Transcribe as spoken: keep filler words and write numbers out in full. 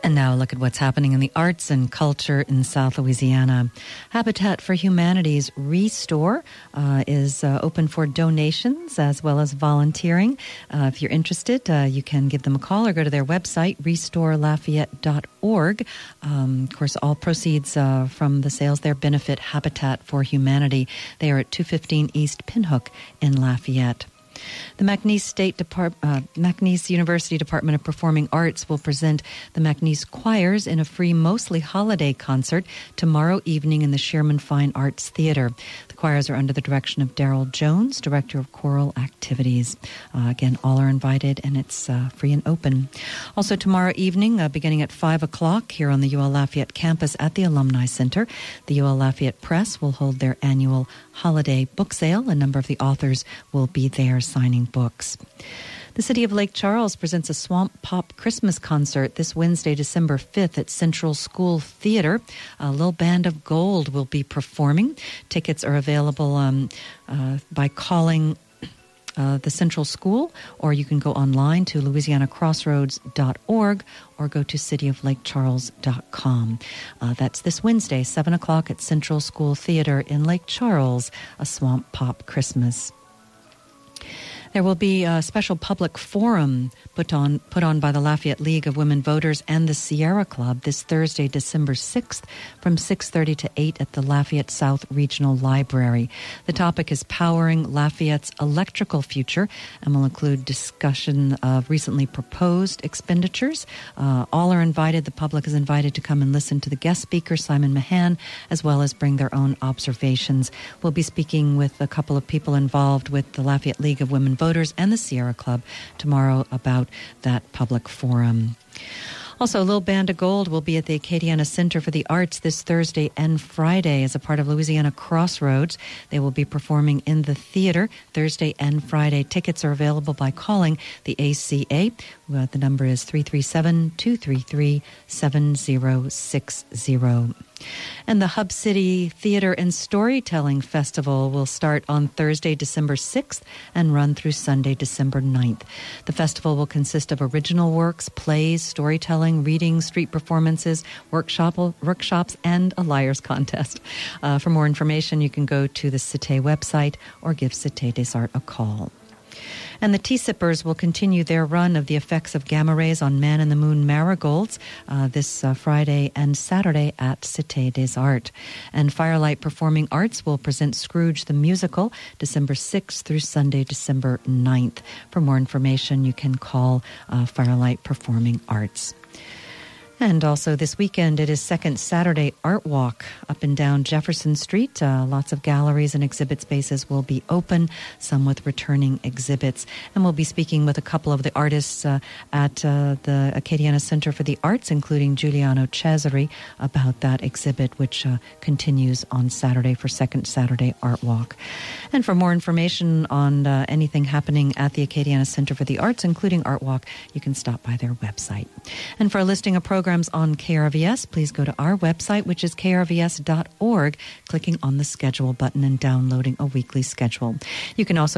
And now look at what's happening in the arts and culture in South Louisiana. Habitat for Humanity's Restore uh, is uh, open for donations as well as volunteering. Uh, if you're interested, uh, you can give them a call or go to their website, restore lafayette dot org. Um, of course, all proceeds uh, from the sales there benefit Habitat for Humanity. They are at two fifteen East Pinhook in Lafayette. The McNeese State Depart- uh, McNeese University Department of Performing Arts will present the McNeese Choirs in a free, mostly holiday concert tomorrow evening in the Sherman Fine Arts Theater. The choirs are under the direction of Daryl Jones, Director of Choral Activities. Uh, again, all are invited, and it's uh, free and open. Also tomorrow evening, uh, beginning at five o'clock here on the U L Lafayette campus at the Alumni Center, the U L Lafayette Press will hold their annual holiday book sale. A number of the authors will be there signing books. The City of Lake Charles presents a Swamp Pop Christmas concert this Wednesday, December fifth at Central School Theater. A Little Band of Gold will be performing. Tickets are available um, uh, by calling Uh, the Central School, or you can go online to louisiana crossroads dot org or go to city of lake charles dot com. Uh, that's this Wednesday, seven o'clock at Central School Theater in Lake Charles, a Swamp Pop Christmas. There will be a special public forum put on put on by the Lafayette League of Women Voters and the Sierra Club this Thursday, December sixth, from six thirty to eight at the Lafayette South Regional Library. The topic is Powering Lafayette's Electrical Future and will include discussion of recently proposed expenditures. Uh, all are invited. The public is invited to come and listen to the guest speaker, Simon Mahan, as well as bring their own observations. We'll be speaking with a couple of people involved with the Lafayette League of Women Voters Voters and the Sierra Club tomorrow about that public forum. Also, Little Band of Gold will be at the Acadiana Center for the Arts this Thursday and Friday as a part of Louisiana Crossroads. They will be performing in the theater Thursday and Friday. Tickets are available by calling the A C A. Uh, the number is three three seven, two three three, seven zero six zero. And the Hub City Theater and Storytelling Festival will start on Thursday, December sixth and run through Sunday, December ninth. The festival will consist of original works, plays, storytelling, readings, street performances, workshop, workshops, and a liar's contest. Uh, for more information, you can go to the Cité website or give Cité des Arts a call. And the Tea Sippers will continue their run of the effects of gamma rays on Man in the Moon marigolds uh, this uh, Friday and Saturday at Cité des Arts. And Firelight Performing Arts will present Scrooge the Musical December sixth through Sunday, December ninth. For more information, you can call uh, Firelight Performing Arts. And also this weekend, it is Second Saturday Art Walk up and down Jefferson Street. Uh, lots of galleries and exhibit spaces will be open, some with returning exhibits. And we'll be speaking with a couple of the artists uh, at uh, the Acadiana Center for the Arts, including Giuliano Cesare, about that exhibit, which uh, continues on Saturday for Second Saturday Art Walk. And for more information on uh, anything happening at the Acadiana Center for the Arts, including Art Walk, you can stop by their website. And for a listing of programs on K R V S, please go to our website, which is k r v s dot org, clicking on the schedule button and downloading a weekly schedule. You can also